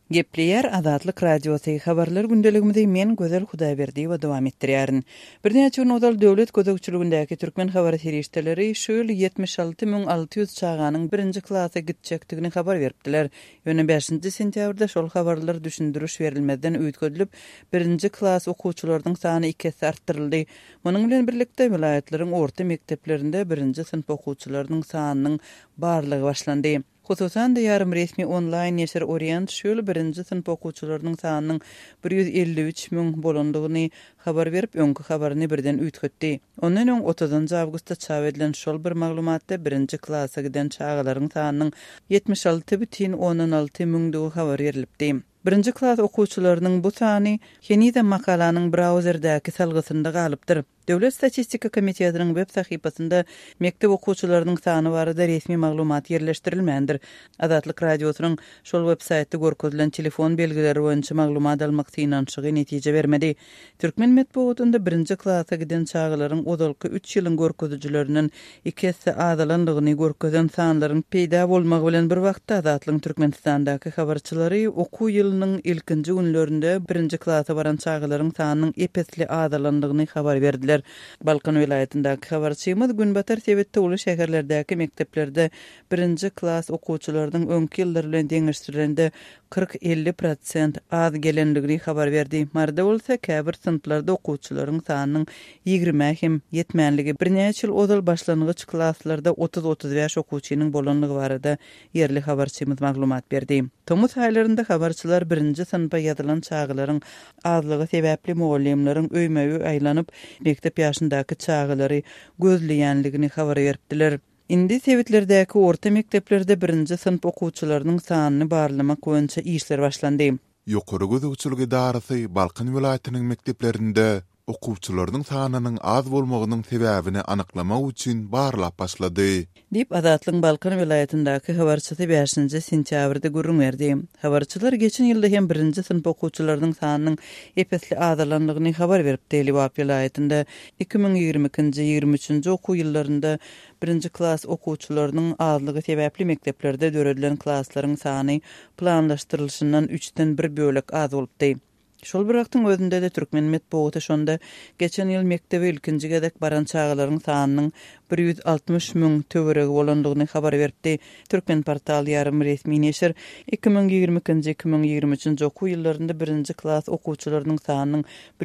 Gepleyer Azatlyk Radiosu habarlar gündeligimizde men Gözel Hudaýberdi we dowam etdirýärin. Birnäçe gün odal döwlet gözegçiligindäki türkmen habar serişdeleri şöyle 76600 çağanyň 1-nji klasa gitjekdigini habar beripdiler. Ýöne 5-nji sentýabrda şol habarlar düşündürüş berilmeden öýtgedilip 1-nji klas okuwçylarynyň sany 2 hesse artdyryldy. Munyň bilen birlikde vilayatleriň orta mekdeplerinde 1-nji sinp okuwçylarynyň sanynyň barlygy başlandy. Hususan da yarım resmi online neşir Orient şöyle 1-nji sinp okuwçylarynyň sanynyň 153.000 bolandygyny habar berip, öňkü habaryny birden öýtgetdi. Ondan öň 30 awgustda çap edilen şol bir maglumatda 1-nji klasa giden çağalaryň sanynyň 76.16 habar berilipdi. 1-nji klas okuwçylarynyň bu sany Henida makalanyň browserdäki salgysynda galypdyr. Döwlet Statistika Komitetining web sahypasynda mektep okuwçylarynyň sany barada resmi maglumat ýerleşdirilmändir. Azatlyk Radiosynyň şol web saýtynda görkezlen telefon belgileri boýunça maglumat almak synançygy netije bermedi. Türkmen medeniýetinde 1-nji klasa giden çağalaryň odalky 3 ýylyň görkezijilerinden 2 hesse azalandygyny görkezen sanlaryň peýda bolmagy bilen bir wagtda Azatlyk Türkmenistandaky habarçylary okuw ýylynyň ilkinji günlerinde 1-nji klasa baran çağalaryň sanynyň epesli azalandygyny habar berdiler. Balkan vilayetindäki habarçymyz Günbatar Sebetde uly şäherlerdäki mekteplerde 1-nji klas okuwçylarynyň öňki ýyllar bilen deňeşdirilende 40-50% az gelendigini habar berdi. Marda bolsa käbir sınıflarda okuwçylaryň sanynyň 20 hem ýetmänligi birnäçe ýyl odal başlangıç klaslarda 30-35 okuwçynyň bolanlygy barada ýerli habarçymyz maglumat berdi. Tomuz aýlarynda habarçylar 1-nji sınıfa ýazylan çağalaryň azlygy sebäpli mugallimleriň öýmeýi aýlanyp mektep ýaşyndaky çağalary gözleýänligini habar beripdiler. Indi sebetlerdäki orta mekteplerde 1-nji sınıf okuwçylarynyň sanyny barlamak boýunça işler başlandy. Ýokary gözegçilik idarasy Balkan vilayatynyň mekteplerinde okuwçylarynyň sanynyň az bolmagynyň sebäbini anyklamak üçin barlap başlady. Dip Azatlyk Balkan vilayatyndaky habarçysy 5-nji sentýabrda gurrun berdi. Habarçylar geçen ýylda hem 1-nji sınıf okuwçylarynyň sanynyň epesli azalandygyny habar berip, Telibap vilayatynda 2022-23-nji okuw ýyllarynda 1-nji klas okuwçylarynyň azlygy sebäpli mekteplerde döredilen klaslaryň sany planlaşdyrylşyndan 3-den 1 bölek az bolupdy. Şol bir wagtyň özünde de Türkmen medeniýeti şonda geçen ýyl mektebe ilkinji gedek baran çağalaryň sanynyň 160.000 töweregi bolandygyny habar berdi. Türkmen portaly ýarym resmi neşir 2022-2023-nji okuw ýyllarynda 1-nji klas okuwçylarynyň sanynyň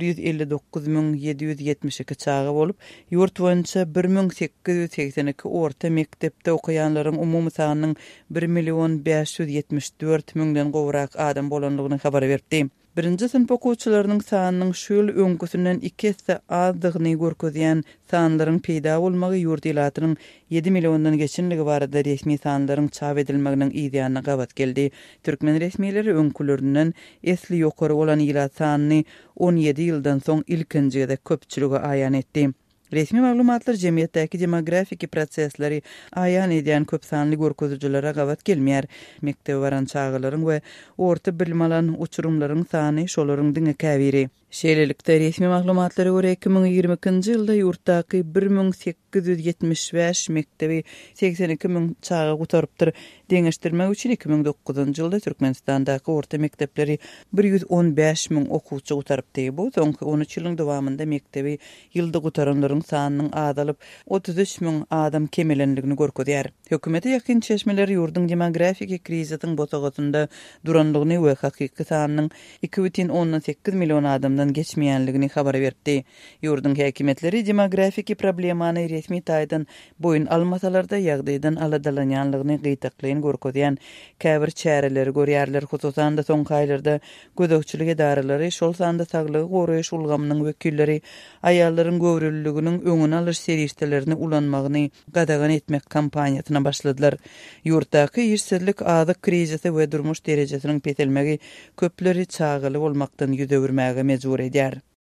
159.772 çağı bolup, ýurt boýunça 1882 orta mektepde okuýanlaryň umumy sanynyň 1.574.000-den gowrak adam bolandygyny habar berdi. 1-nji sınıf okuwçylarynyň sanynyň şol öňküsinden 2 hesse azdygyny görkezýän sanlaryň peýda bolmagy ýurt ýylatynyň 7 milliondan geçenligi barada resmi sanlaryň çap edilmeginiň ýygyna gabat geldi. Türkmen resmileri öňkülerinden esli ýokary bolan ýylat sanyny 17 ýyldan soň ilkinjide köpçüligi aýan etdi. Resmi maglumatlar jemgyýetdäki demografik prosesleri aýan edýän köp sanly görkezijilere gabat gelmeýär. Mektebe baran çağalaryň we orta bilim alan uçurumlaryň sany şolaryň diňe käbiri. Şeýlelikde resmi maglumatlary görä 2022-nji ýylda ýurtdaky 1875 mektebi 82.000 çağa gutarypdyr. Deňeşdirmek üçin 2009-njy ýylda Türkmenistandaky orta mektepleri 115.000 okuwçy gutarypdy. Bu soňky 13 ýylyň dowamında mektebi ýylda gutaranlaryň sanynyň azalyp 33.000 adam kemelendigini görkezýär. Hökümete ýakyn çeşmeler ýurdun demografik kriziň botagatynda duranlygyny we hakyky sanynyň 2,8 million adamdan geçmeýänligini habar berdi. Ýurdun häkimetleri demografik problemany resmi taýdan boyun almasalarda ýagdaýdan aladalanýanlygyny gytaklaýan görkezýän käbir çäreleri görýärler. Hususan da soňky aýlarda gözegçilik idaralary şol sanda saglygy goraýyş ulgamynyň wekilleri aýallaryň göwrülliginiň öňüne alyş serişdelerini ulanmagyny gadagan etmek kampaniýasyna başladylar. Ýurtdaky işsizlik azyk krizisi we durmuş derejesiniň petelmegi köpleri çağaly bolmakdan ýüze bermäge mejbur edýär.